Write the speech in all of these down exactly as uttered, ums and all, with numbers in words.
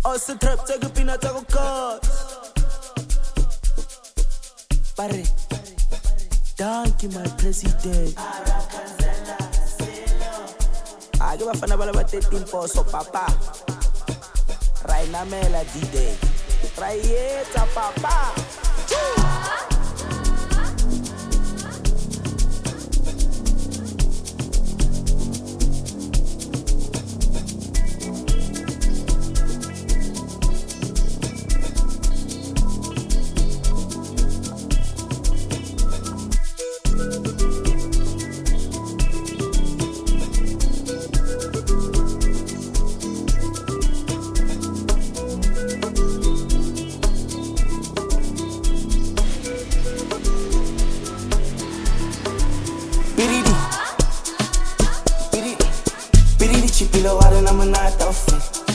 Oh, se trap tsa ke pina tsa go cut. Pare, Donkey my president. Ah, ke bafana ba le ba thirteen poso papa. Raina mela D-Day. Raieta papa. Biridi, biridi, biridi chipilo wale na manata ofi.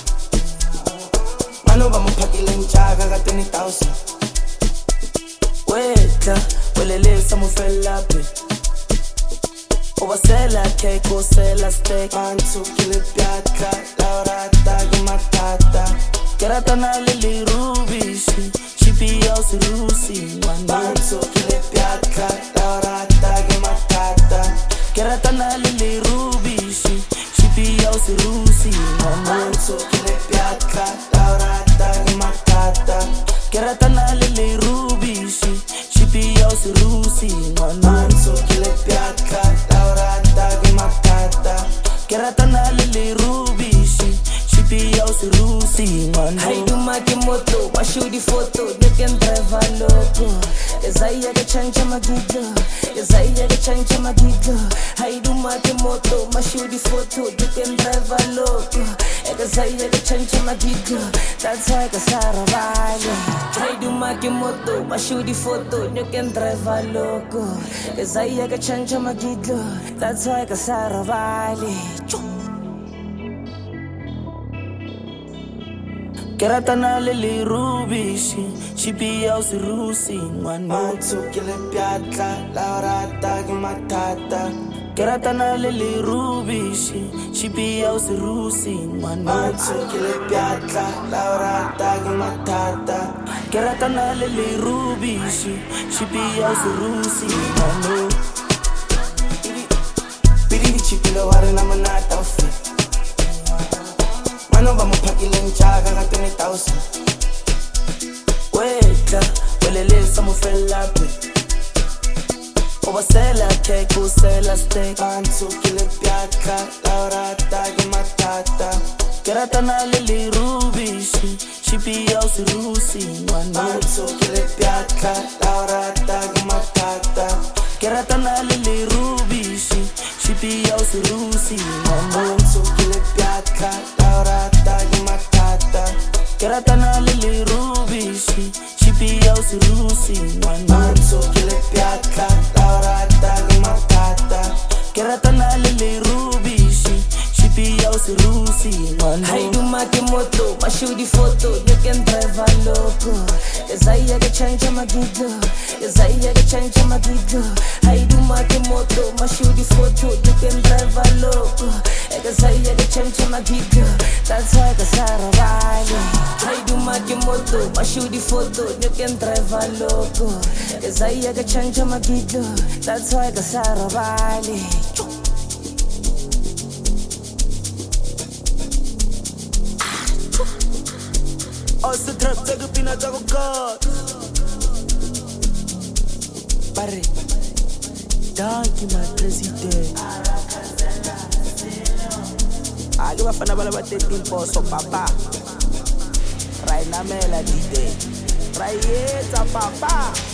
Mano ba mpakile nchaga ka twenty thousand. Weta, welele sa mufela pe. Obasela cake, osela steak. Mantu kile piata, laurata gumatata. Kerata na lili rubishi, chipi yao si rusi. Mantu kile piata, laurata gumatata. Kerata na lili rubishi, chipi yao si rusi. Mantu kile piata, laurata gumatata. Kerata na lili rubishi, chipi yao si rusi. Mantu kile piata, laurata gumatata. Kerata na lili rubishi, chipi yao si rusi. Haidu maki moto, mashudi photo, you can drive a loco. Ezaiya ke chanja magiga, Ezaiya ke chanja magiga. Haidu maki moto, mashudi photo, you can drive a loco. Ezaiya ke chanja magiga, that's why kasara vale. Haidu maki moto, mashudi photo, you can drive a loco. Ezaiya ke chanja magiga, that's why kasara vale. Kerata na lili rubishi, chipi yao si rusi. Mantu kile piata, laurata gumatata. Kerata na lili rubishi, chipi yao si rusi. Mantu kile piata, laurata gumatata. Kerata na lili rubishi, chipi yao si rusi. Biridi chipilo wale na manata ofi. Mano ba mpakile nchaga ka twenty thousand. Weta, welele sa mufela pe. Obasela cake, osela steak. Mantu kile piata, laurata gumatata. Kerata na lili rubishi, chipi yao si rusi. Mantu kile piata, laurata gumatata. Kerata na lili rubishi, chipi yao si rusi. Mantu kile piata, laurata gumatata. Kerata na lili rubishi, chipi yao si rusi. Mantu kile piata, laurata gumatata. Kerata na lili rubishi, chipi yao si rusi. Haidu maki moto, mashudi photo, you can drive a loco. Ezaiya ke chanja magiga, Ezaiya ke chanja magiga. Haidu maki moto, mashudi photo, you can drive a loco. Ezaiya ke chanja magiga, that's why kasara vale. Haidu maki moto, mashudi photo, you can drive a loco. Ezaiya ke chanja magiga, that's why kasara vale. Oh, se trap tsa ke pina tsa go cut. Pare, Donkey my president. Ah, ke bafana ba le ba thirteen poso papa. Raina mela D-Day. Raieta papa.